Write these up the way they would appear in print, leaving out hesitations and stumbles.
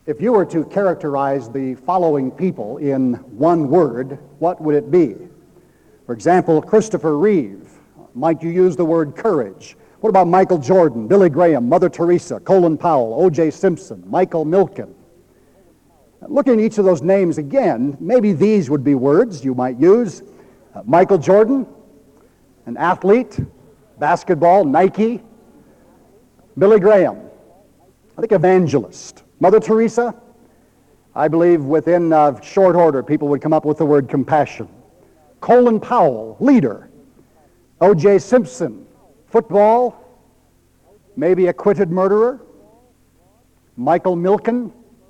If you were to characterize the following people in one word, what would it be? For example, Christopher Reeve. Might you use the word courage? What about Michael Jordan, Billy Graham, Mother Teresa, Colin Powell, O.J. Simpson, Michael Milken? Looking at each of those names again, maybe these would be words you might use. Michael Jordan, an athlete, basketball, Nike. Billy Graham, I think evangelist. Mother Teresa, I believe within short order people would come up with the word compassion. Colin Powell, leader. O.J. Simpson, football, maybe acquitted murderer. Michael Milken,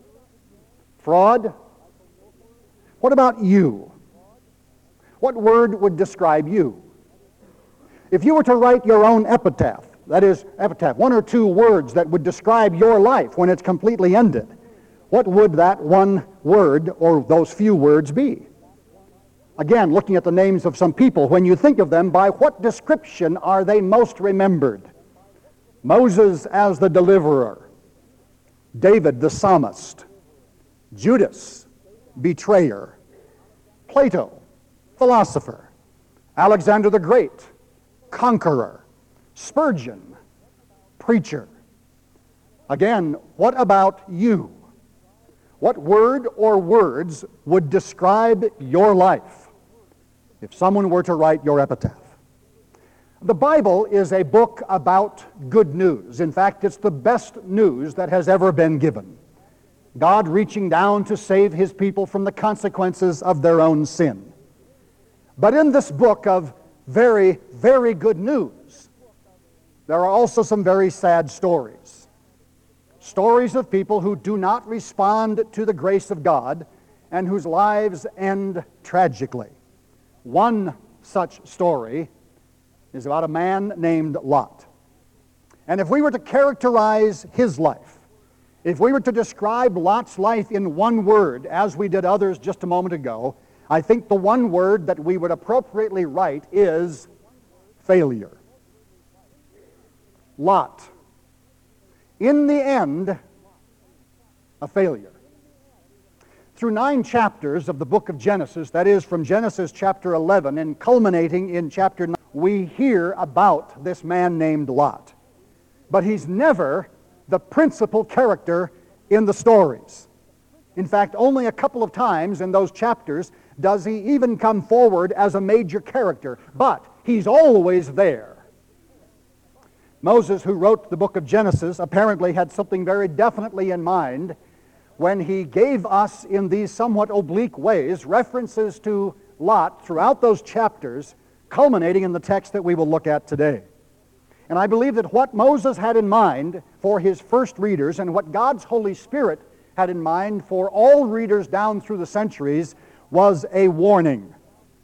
fraud. What about you? What word would describe you? If you were to write your own epitaph, that is, epitaph, one or two words that would describe your life when it's completely ended, what would that one word or those few words be? Again, looking at the names of some people, when you think of them, by what description are they most remembered? Moses as the deliverer, David the psalmist, Judas, betrayer, Plato, philosopher, Alexander the Great, conqueror, Spurgeon, preacher. Again, what about you? What word or words would describe your life if someone were to write your epitaph? The Bible is a book about good news. In fact, it's the best news that has ever been given. God reaching down to save His people from the consequences of their own sin. But in this book of very, very good news, there are also some very sad stories. Stories of people who do not respond to the grace of God and whose lives end tragically. One such story is about a man named Lot. And if we were to characterize his life, if we were to describe Lot's life in one word, as we did others just a moment ago, I think the one word that we would appropriately write is failure. Lot. In the end, a failure. Through 9 chapters of the book of Genesis, that is from Genesis chapter 11 and culminating in chapter 9, we hear about this man named Lot. But he's never the principal character in the stories. In fact, only a couple of times in those chapters does he even come forward as a major character, but he's always there. Moses, who wrote the book of Genesis, apparently had something very definitely in mind when he gave us, in these somewhat oblique ways, references to Lot throughout those chapters, culminating in the text that we will look at today. And I believe that what Moses had in mind for his first readers and what God's Holy Spirit had in mind for all readers down through the centuries was a warning.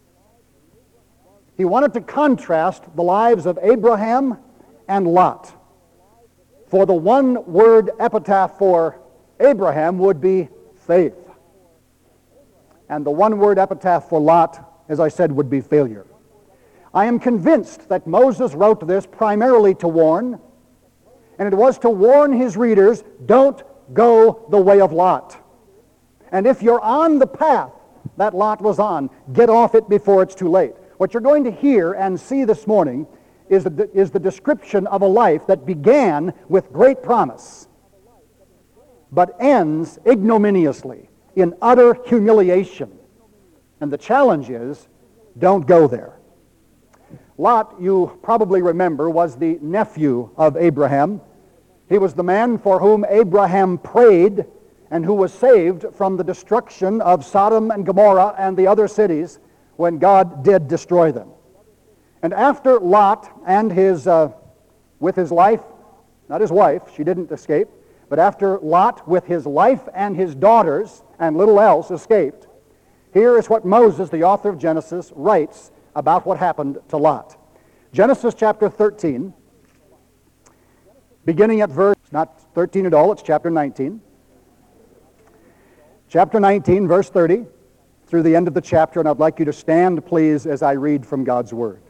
He wanted to contrast the lives of Abraham and Lot. For the one-word epitaph for Abraham would be faith. And the one-word epitaph for Lot, as I said, would be failure. I am convinced that Moses wrote this primarily to warn, and it was to warn his readers, don't go the way of Lot. And if you're on the path that Lot was on, get off it before it's too late. What you're going to hear and see this morning is the description of a life that began with great promise, but ends ignominiously in utter humiliation. And the challenge is, don't go there. Lot, you probably remember, was the nephew of Abraham. He was the man for whom Abraham prayed and who was saved from the destruction of Sodom and Gomorrah and the other cities when God did destroy them. And after Lot and with his life, not his wife, she didn't escape, but after Lot with his life and his daughters and little else escaped, here is what Moses, the author of Genesis, writes about what happened to Lot. Genesis chapter 13, beginning at verse, not 13 at all, it's chapter 19. Chapter 19, verse 30, through the end of the chapter, and I'd like you to stand, please, as I read from God's Word.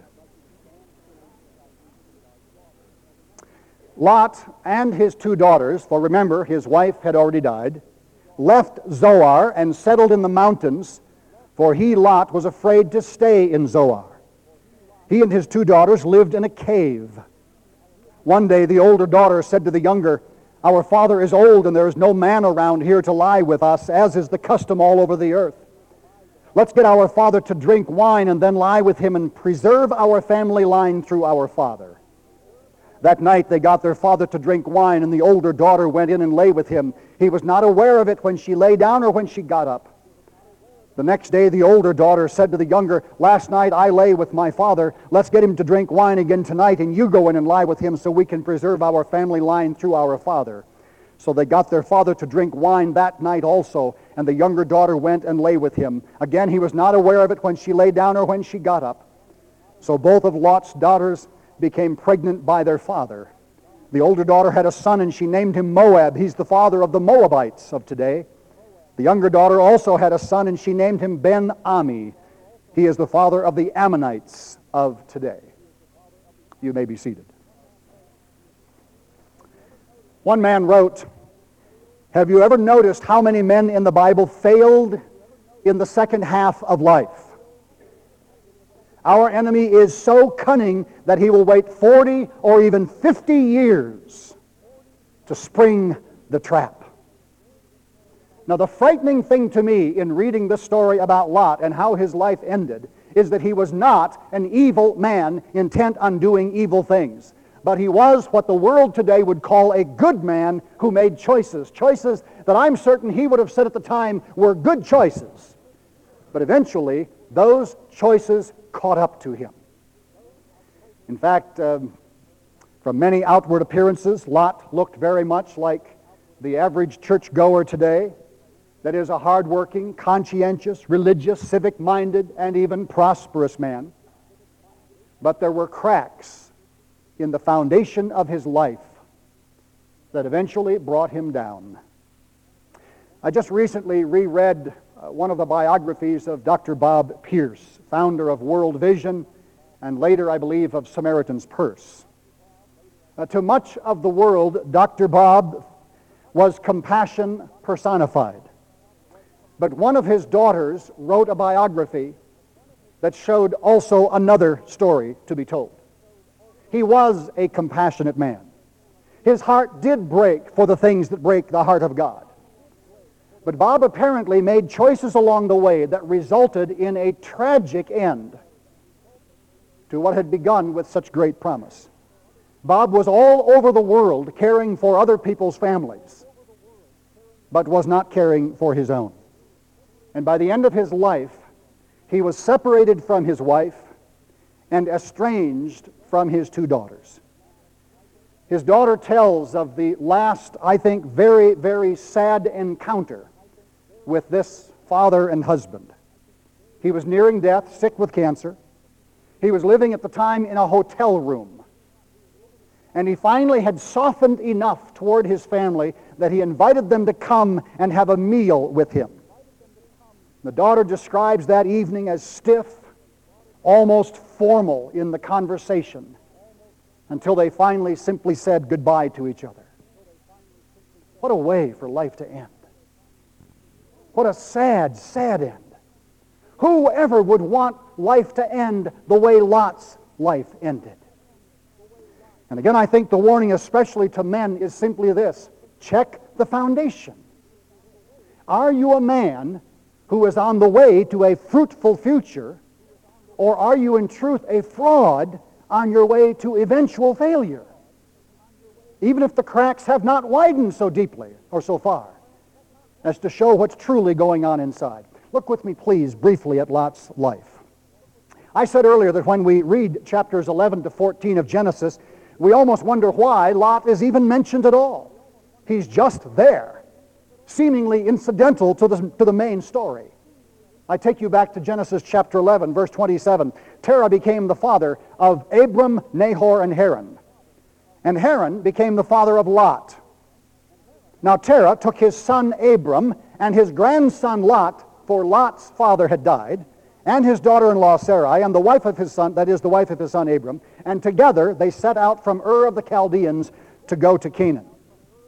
Lot and his 2 daughters, for remember, his wife had already died, left Zoar and settled in the mountains, for he, Lot, was afraid to stay in Zoar. He and his 2 daughters lived in a cave. One day the older daughter said to the younger, "Our father is old, and there is no man around here to lie with us, as is the custom all over the earth. Let's get our father to drink wine and then lie with him and preserve our family line through our father." That night they got their father to drink wine, and the older daughter went in and lay with him. He was not aware of it when she lay down or when she got up. The next day the older daughter said to the younger, "Last night I lay with my father. Let's get him to drink wine again tonight, and you go in and lie with him so we can preserve our family line through our father." So they got their father to drink wine that night also, and the younger daughter went and lay with him. Again, he was not aware of it when she lay down or when she got up. So both of Lot's daughters became pregnant by their father. The older daughter had a son, and she named him Moab. He's the father of the Moabites of today. The younger daughter also had a son, and she named him Ben-Ami. He is the father of the Ammonites of today. You may be seated. One man wrote, "Have you ever noticed how many men in the Bible failed in the second half of life? Our enemy is so cunning that he will wait 40 or even 50 years to spring the trap." Now, the frightening thing to me in reading this story about Lot and how his life ended is that he was not an evil man intent on doing evil things, but he was what the world today would call a good man who made choices that I'm certain he would have said at the time were good choices. But eventually, those choices caught up to him. In fact, from many outward appearances, Lot looked very much like the average churchgoer today. That is, a hard-working, conscientious, religious, civic-minded, and even prosperous man. But there were cracks in the foundation of his life that eventually brought him down. I just recently reread one of the biographies of Dr. Bob Pierce, founder of World Vision, and later, I believe, of Samaritan's Purse. To much of the world, Dr. Bob was compassion personified. But one of his daughters wrote a biography that showed also another story to be told. He was a compassionate man. His heart did break for the things that break the heart of God. But Bob apparently made choices along the way that resulted in a tragic end to what had begun with such great promise. Bob was all over the world caring for other people's families, but was not caring for his own. And by the end of his life, he was separated from his wife and estranged from his 2 daughters. His daughter tells of the last, I think, very, very sad encounter with this father and husband. He was nearing death, sick with cancer. He was living at the time in a hotel room. And he finally had softened enough toward his family that he invited them to come and have a meal with him. The daughter describes that evening as stiff, almost formal in the conversation, until they finally simply said goodbye to each other. What a way for life to end. What a sad, sad end. Who ever would want life to end the way Lot's life ended? And again, I think the warning, especially to men, is simply this: check the foundation. Are you a man who is on the way to a fruitful future, or are you in truth a fraud on your way to eventual failure, even if the cracks have not widened so deeply or so far as to show what's truly going on inside? Look with me, please, briefly at Lot's life. I said earlier that when we read chapters 11 to 14 of Genesis, we almost wonder why Lot is even mentioned at all. He's just there, seemingly incidental to the main story. I take you back to Genesis chapter 11, verse 27. Terah became the father of Abram, Nahor, and Haran. And Haran became the father of Lot. Now Terah took his son Abram and his grandson Lot, for Lot's father had died, and his daughter-in-law Sarai, and the wife of his son, that is, the wife of his son Abram, and together they set out from Ur of the Chaldeans to go to Canaan.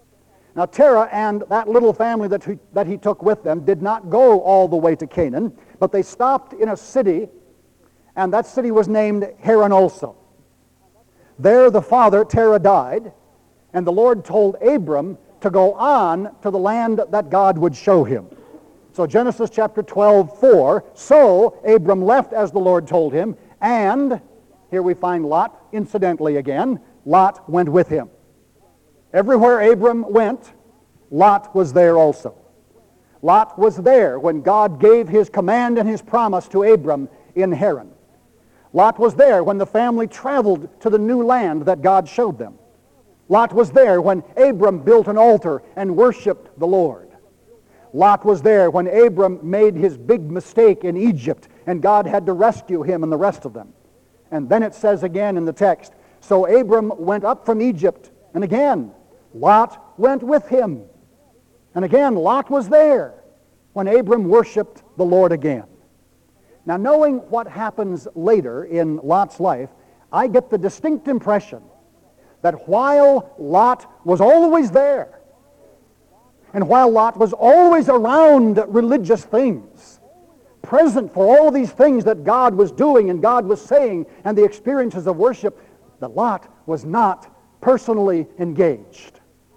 Now Terah and that little family that he took with them did not go all the way to Canaan, but they stopped in a city, and that city was named Haran also. There the father, Terah, died, and the Lord told Abram to go on to the land that God would show him. So Genesis chapter 12:4, so Abram left as the Lord told him, and here we find Lot, incidentally again, Lot went with him. Everywhere Abram went, Lot was there also. Lot was there when God gave his command and his promise to Abram in Haran. Lot was there when the family traveled to the new land that God showed them. Lot was there when Abram built an altar and worshiped the Lord. Lot was there when Abram made his big mistake in Egypt and God had to rescue him and the rest of them. And then it says again in the text, so Abram went up from Egypt, and again, Lot went with him. And again, Lot was there when Abram worshiped the Lord again. Now, knowing what happens later in Lot's life, I get the distinct impression that while Lot was always there, and while Lot was always around religious things, present for all these things that God was doing and God was saying and the experiences of worship, that Lot was not personally engaged.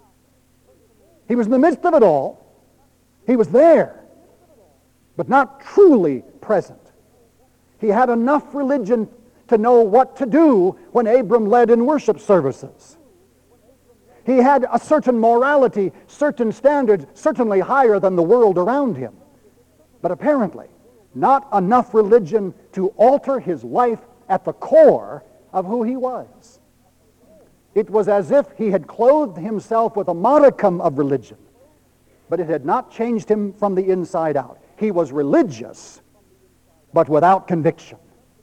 He was in the midst of it all. He was there, but not truly present. He had enough religion to know what to do when Abram led in worship services. He had a certain morality, certain standards, certainly higher than the world around him. But apparently, not enough religion to alter his life at the core of who he was. It was as if he had clothed himself with a modicum of religion, but it had not changed him from the inside out. He was religious, but without conviction.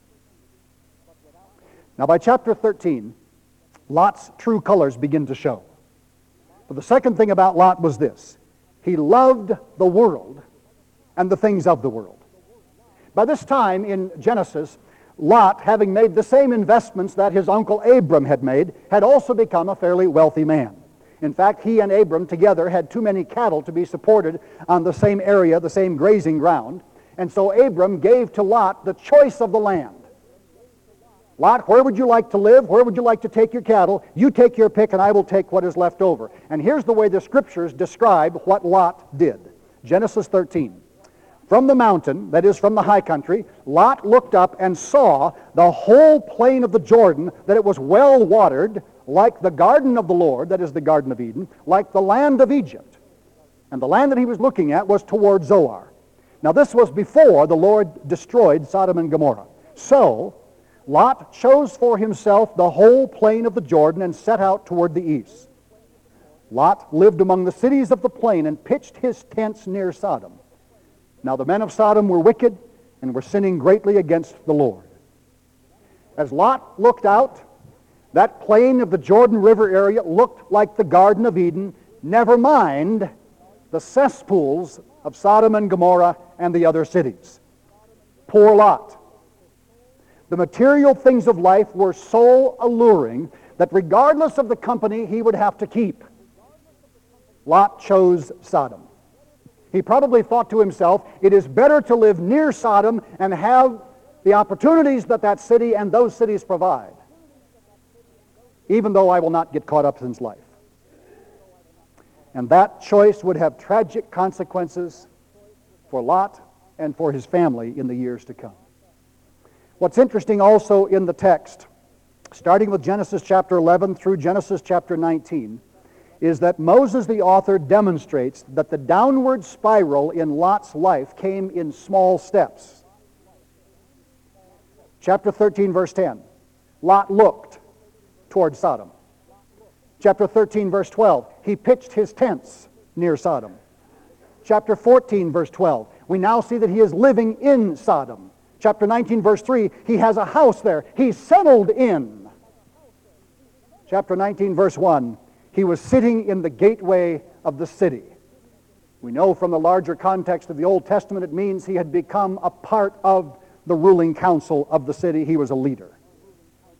Now, by chapter 13, Lot's true colors begin to show. But the second thing about Lot was this: he loved the world and the things of the world. By this time in Genesis, Lot, having made the same investments that his uncle Abram had made, had also become a fairly wealthy man. In fact, he and Abram together had too many cattle to be supported on the same area, the same grazing ground, and so Abram gave to Lot the choice of the land. Lot, where would you like to live? Where would you like to take your cattle? You take your pick and I will take what is left over. And here's the way the Scriptures describe what Lot did. Genesis 13. From the mountain, that is from the high country, Lot looked up and saw the whole plain of the Jordan, that it was well watered, like the garden of the Lord, that is the Garden of Eden, like the land of Egypt. And the land that he was looking at was toward Zoar. Now this was before the Lord destroyed Sodom and Gomorrah. So Lot chose for himself the whole plain of the Jordan and set out toward the east. Lot lived among the cities of the plain and pitched his tents near Sodom. Now the men of Sodom were wicked and were sinning greatly against the Lord. As Lot looked out, that plain of the Jordan River area looked like the Garden of Eden, never mind the cesspools of Sodom and Gomorrah and the other cities. Poor Lot. The material things of life were so alluring that regardless of the company he would have to keep, Lot chose Sodom. He probably thought to himself, it is better to live near Sodom and have the opportunities that that city and those cities provide, even though I will not get caught up in life. And that choice would have tragic consequences for Lot and for his family in the years to come. What's interesting also in the text, starting with Genesis chapter 11 through Genesis chapter 19, is that Moses, the author, demonstrates that the downward spiral in Lot's life came in small steps. Chapter 13, verse 10, Lot looked toward Sodom. Chapter 13, verse 12, he pitched his tents near Sodom. Chapter 14, verse 12, we now see that he is living in Sodom. Chapter 19, verse 3, he has a house there. He's settled in. Chapter 19, verse 1, he was sitting in the gateway of the city. We know from the larger context of the Old Testament it means he had become a part of the ruling council of the city. He was a leader.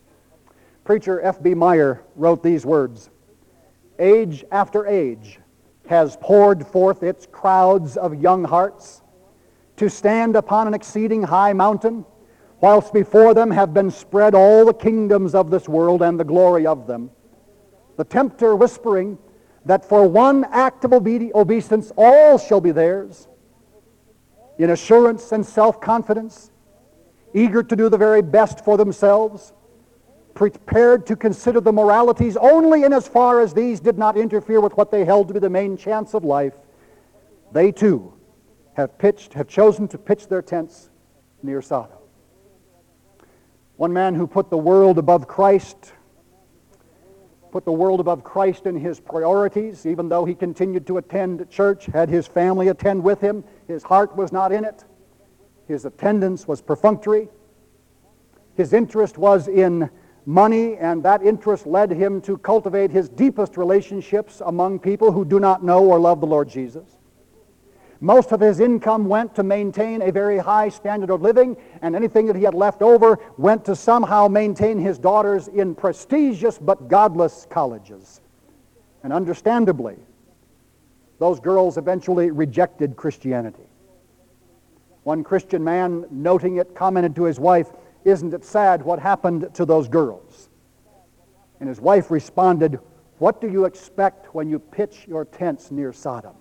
Preacher F.B. Meyer wrote these words: age after age, has poured forth its crowds of young hearts to stand upon an exceeding high mountain, whilst before them have been spread all the kingdoms of this world and the glory of them. The tempter whispering that for one act of obeisance all shall be theirs, in assurance and self-confidence, eager to do the very best for themselves, prepared to consider the moralities only in as far as these did not interfere with what they held to be the main chance of life, they too have chosen to pitch their tents near Sodom. One man who put the world above Christ in his priorities, even though he continued to attend church, had his family attend with him, his heart was not in it. His attendance was perfunctory. His interest was in money, and that interest led him to cultivate his deepest relationships among people who do not know or love the Lord Jesus. Most of his income went to maintain a very high standard of living, and anything that he had left over went to somehow maintain his daughters in prestigious but godless colleges. And understandably, those girls eventually rejected Christianity. One Christian man, noting it, commented to his wife, "Isn't it sad what happened to those girls?" And his wife responded, "What do you expect when you pitch your tents near Sodom?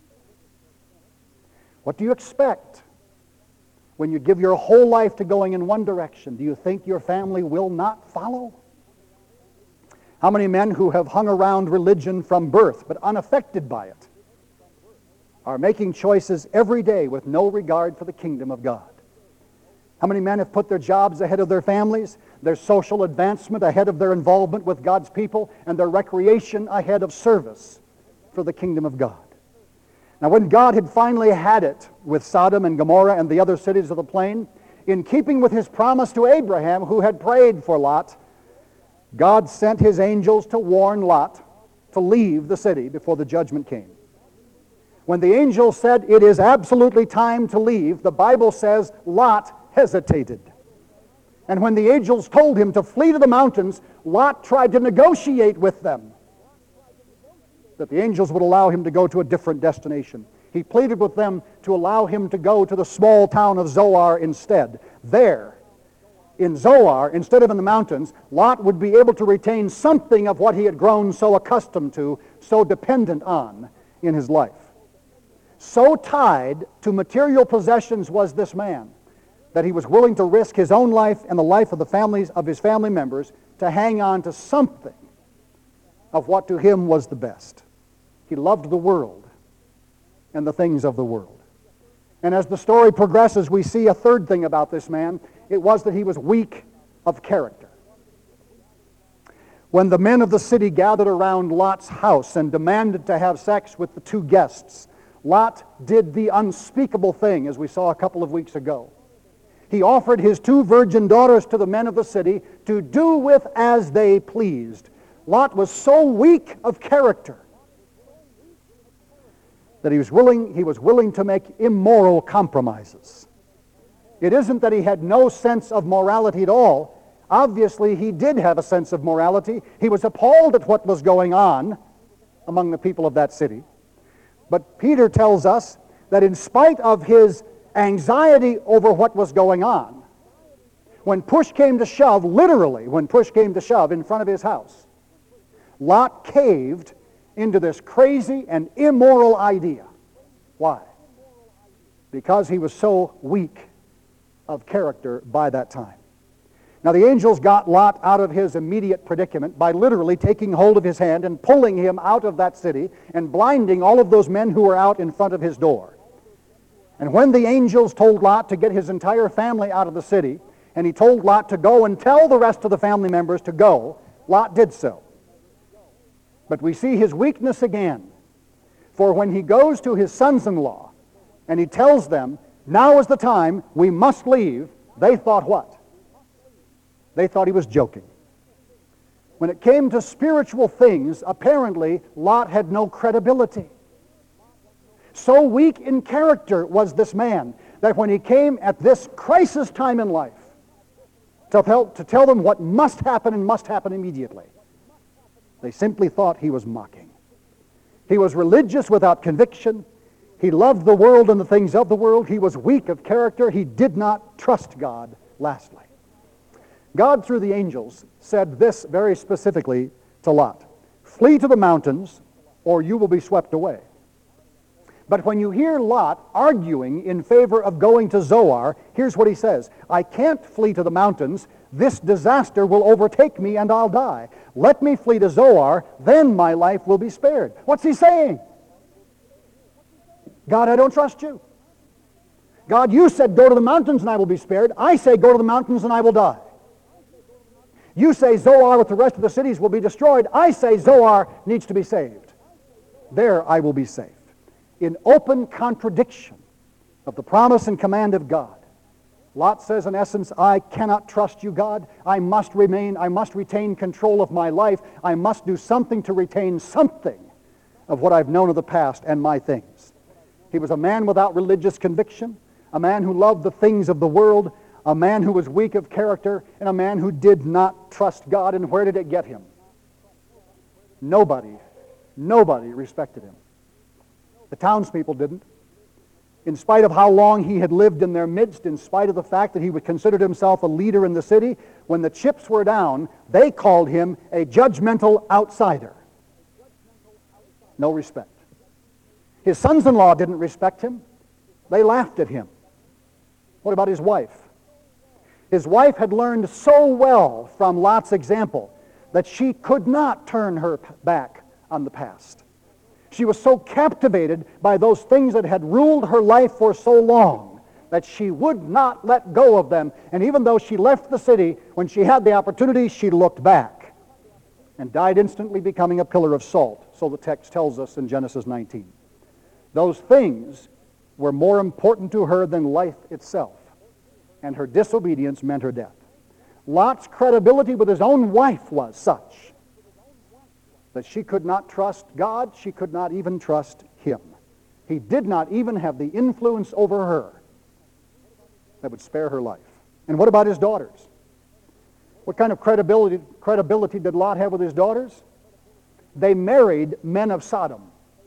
What do you expect when you give your whole life to going in one direction? Do you think your family will not follow?" How many men who have hung around religion from birth but unaffected by it are making choices every day with no regard for the kingdom of God? How many men have put their jobs ahead of their families, their social advancement ahead of their involvement with God's people, and their recreation ahead of service for the kingdom of God? Now, when God had finally had it with Sodom and Gomorrah and the other cities of the plain, in keeping with his promise to Abraham, who had prayed for Lot, God sent his angels to warn Lot to leave the city before the judgment came. When the angel said, "It is absolutely time to leave," the Bible says Lot hesitated. And when the angels told him to flee to the mountains, Lot tried to negotiate with them that the angels would allow him to go to a different destination. He pleaded with them to allow him to go to the small town of Zoar instead. There, in Zoar, instead of in the mountains, Lot would be able to retain something of what he had grown so accustomed to, so dependent on in his life. So tied to material possessions was this man that he was willing to risk his own life and the life of the families of his family members to hang on to something of what to him was the best. He loved the world and the things of the world. And as the story progresses, we see a third thing about this man. It was that he was weak of character. When the men of the city gathered around Lot's house and demanded to have sex with the two guests, Lot did the unspeakable thing, as we saw a couple of weeks ago. He offered his two virgin daughters to the men of the city to do with as they pleased. Lot was so weak of character that he was willing to make immoral compromises. It isn't that he had no sense of morality at all. Obviously, he did have a sense of morality. He was appalled at what was going on among the people of that city. But Peter tells us that in spite of his anxiety over what was going on, when push came to shove, literally when push came to shove in front of his house, Lot caved into this crazy and immoral idea. Why? Because he was so weak of character by that time. Now the angels got Lot out of his immediate predicament by literally taking hold of his hand and pulling him out of that city and blinding all of those men who were out in front of his door. And when the angels told Lot to get his entire family out of the city, and he told Lot to go and tell the rest of the family members to go, Lot did so. But we see his weakness again. For when he goes to his sons-in-law and he tells them, "Now is the time, we must leave," they thought what? They thought he was joking. When it came to spiritual things, apparently Lot had no credibility. So weak in character was this man that when he came at this crisis time in life to tell them what must happen and must happen immediately, they simply thought he was mocking. He was religious without conviction. He loved the world and the things of the world. He was weak of character. He did not trust God, lastly. God, through the angels, said this very specifically to Lot: flee to the mountains, or you will be swept away. But when you hear Lot arguing in favor of going to Zoar, here's what he says: I can't flee to the mountains. This disaster will overtake me and I'll die. Let me flee to Zoar, then my life will be spared. What's he saying? God, I don't trust you. God, you said go to the mountains and I will be spared. I say go to the mountains and I will die. You say Zoar with the rest of the cities will be destroyed. I say Zoar needs to be saved. There I will be safe. In open contradiction of the promise and command of God, Lot says, in essence, I cannot trust you, God. I must retain control of my life. I must do something to retain something of what I've known of the past and my things. He was a man without religious conviction, a man who loved the things of the world, a man who was weak of character, and a man who did not trust God. And where did it get him? Nobody respected him. The townspeople didn't. In spite of how long he had lived in their midst, in spite of the fact that he would considered himself a leader in the city, when the chips were down, they called him a judgmental outsider. No respect. His sons-in-law didn't respect him. They laughed at him. What about his wife? His wife had learned so well from Lot's example that she could not turn her back on the past. She was so captivated by those things that had ruled her life for so long that she would not let go of them. And even though she left the city, when she had the opportunity, she looked back and died instantly, becoming a pillar of salt. So the text tells us in Genesis 19. Those things were more important to her than life itself, and her disobedience meant her death. Lot's credibility with his own wife was such that she could not trust God, she could not even trust him. He did not even have the influence over her that would spare her life. And what about his daughters? What kind of credibility did Lot have with his daughters? They married men of Sodom.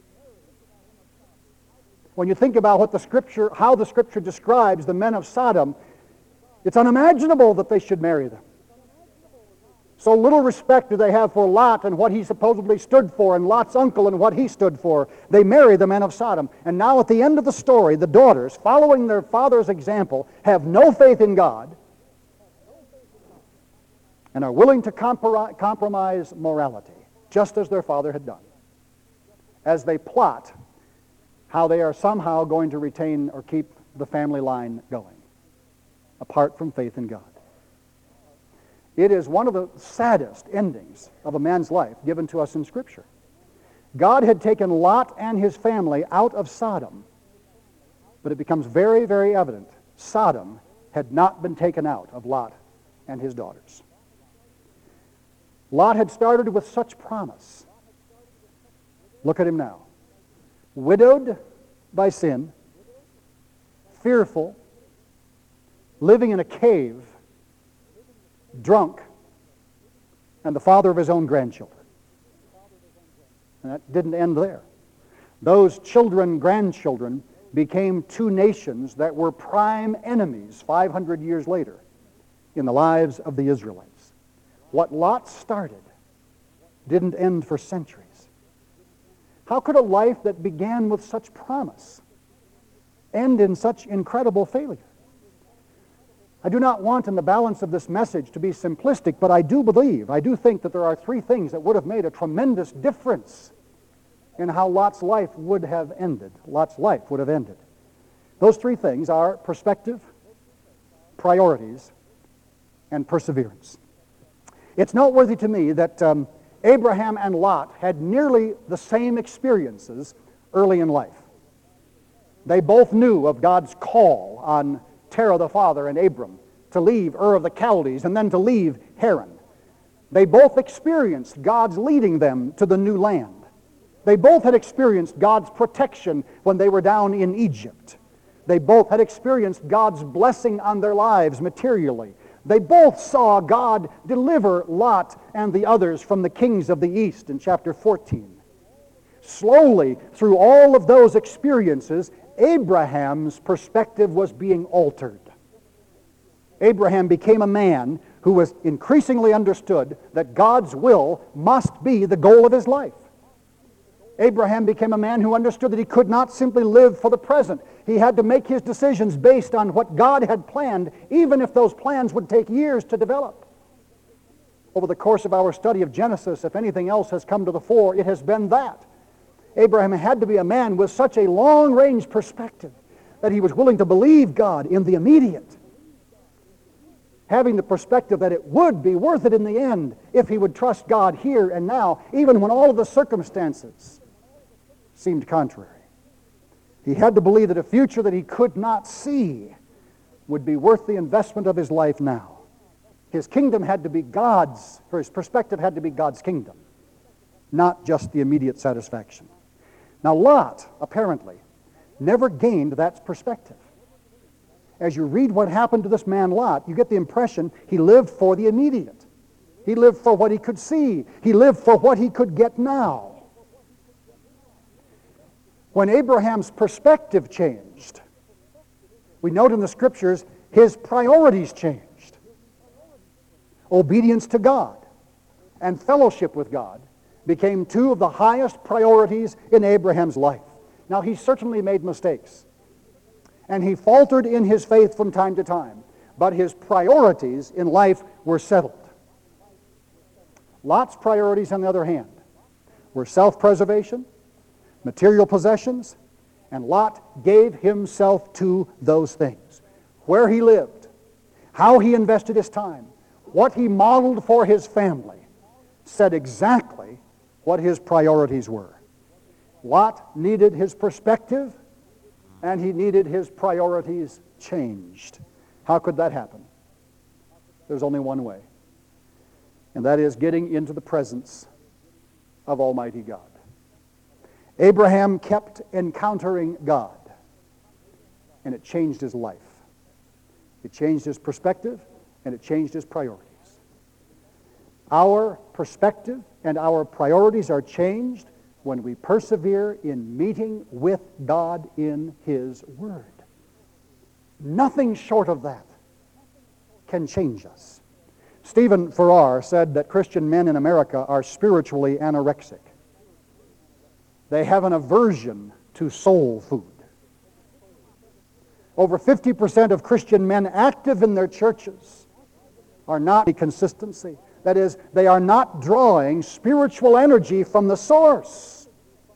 When you think about how the Scripture describes the men of Sodom, it's unimaginable that they should marry them. So little respect do they have for Lot and what he supposedly stood for, and Lot's uncle and what he stood for. They marry the men of Sodom. And now at the end of the story, the daughters, following their father's example, have no faith in God and are willing to compromise morality, just as their father had done, as they plot how they are somehow going to retain or keep the family line going, apart from faith in God. It is one of the saddest endings of a man's life given to us in Scripture. God had taken Lot and his family out of Sodom, but it becomes very, very evident Sodom had not been taken out of Lot and his daughters. Lot had started with such promise. Look at him now. Widowed by sin, fearful, living in a cave, drunk, and the father of his own grandchildren. And that didn't end there. Those grandchildren, became two nations that were prime enemies 500 years later in the lives of the Israelites. What Lot started didn't end for centuries. How could a life that began with such promise end in such incredible failure? I do not want in the balance of this message to be simplistic, but I do think that there are three things that would have made a tremendous difference in how Lot's life would have ended. Lot's life would have ended. Those three things are perspective, priorities, and perseverance. It's noteworthy to me that Abraham and Lot had nearly the same experiences early in life. They both knew of God's call on Terah the father and Abram to leave Ur of the Chaldees and then to leave Haran. They both experienced God's leading them to the new land. They both had experienced God's protection when they were down in Egypt. They both had experienced God's blessing on their lives materially. They both saw God deliver Lot and the others from the kings of the east in chapter 14. Slowly, through all of those experiences, Abraham's perspective was being altered. Abraham became a man who was increasingly understood that God's will must be the goal of his life. Abraham became a man who understood that he could not simply live for the present. He had to make his decisions based on what God had planned, even if those plans would take years to develop. Over the course of our study of Genesis, if anything else has come to the fore, it has been that. Abraham had to be a man with such a long-range perspective that he was willing to believe God in the immediate, having the perspective that it would be worth it in the end if he would trust God here and now, even when all of the circumstances seemed contrary. He had to believe that a future that he could not see would be worth the investment of his life now. His kingdom had to be God's, or his perspective had to be God's kingdom, not just the immediate satisfaction. Now, Lot, apparently, never gained that perspective. As you read what happened to this man Lot, you get the impression he lived for the immediate. He lived for what he could see. He lived for what he could get now. When Abraham's perspective changed, we note in the Scriptures his priorities changed. Obedience to God and fellowship with God became two of the highest priorities in Abraham's life. Now, he certainly made mistakes, and he faltered in his faith from time to time, but his priorities in life were settled. Lot's priorities, on the other hand, were self-preservation, material possessions, and Lot gave himself to those things. Where he lived, how he invested his time, what he modeled for his family, said exactly what his priorities were. Lot needed his perspective, and he needed his priorities changed. How could that happen? There's only one way, and that is getting into the presence of Almighty God. Abraham kept encountering God, and it changed his life. It changed his perspective, and it changed his priorities. Our perspective and our priorities are changed when we persevere in meeting with God in His Word. Nothing short of that can change us. Stephen Farrar said that Christian men in America are spiritually anorexic. They have an aversion to soul food. Over 50% of Christian men active in their churches are not in consistency. That is, they are not drawing spiritual energy from the source.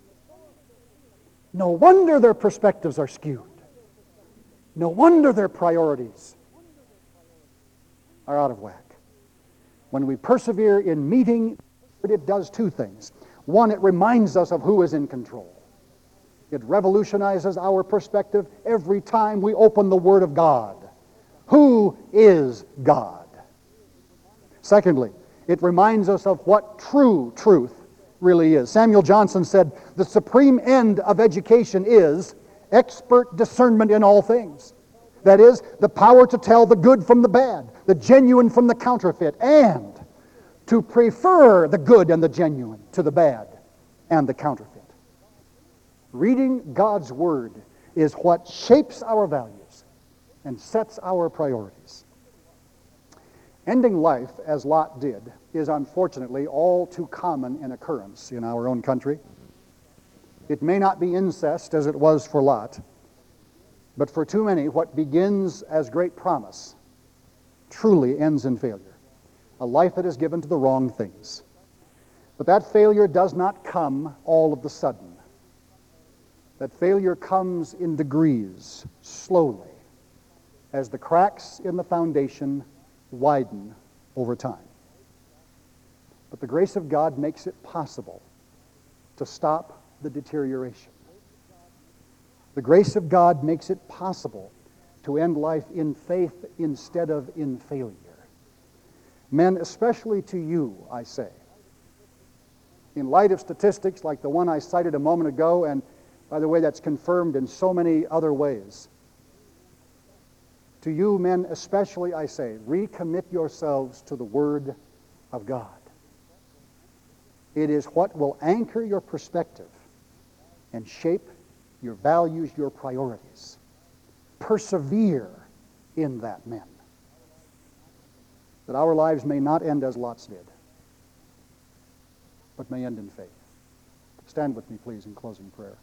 No wonder their perspectives are skewed. No wonder their priorities are out of whack. When we persevere in meeting, it does two things. One, it reminds us of who is in control. It revolutionizes our perspective every time we open the Word of God. Who is God? Secondly, it reminds us of what true truth really is. Samuel Johnson said, the supreme end of education is expert discernment in all things. That is, the power to tell the good from the bad, the genuine from the counterfeit, and to prefer the good and the genuine to the bad and the counterfeit. Reading God's Word is what shapes our values and sets our priorities. Ending life, as Lot did, is unfortunately all too common an occurrence in our own country. It may not be incest as it was for Lot, but for too many, what begins as great promise truly ends in failure. A life that is given to the wrong things. But that failure does not come all of the sudden. That failure comes in degrees, slowly, as the cracks in the foundation widen over time. But the grace of God makes it possible to stop the deterioration. The grace of God makes it possible to end life in faith instead of in failure. Men, especially to you, I say, in light of statistics like the one I cited a moment ago, and by the way, that's confirmed in so many other ways, to you men especially, I say, recommit yourselves to the Word of God. It is what will anchor your perspective and shape your values, your priorities. Persevere in that, men. That our lives may not end as Lot's did, but may end in faith. Stand with me, please, in closing prayer.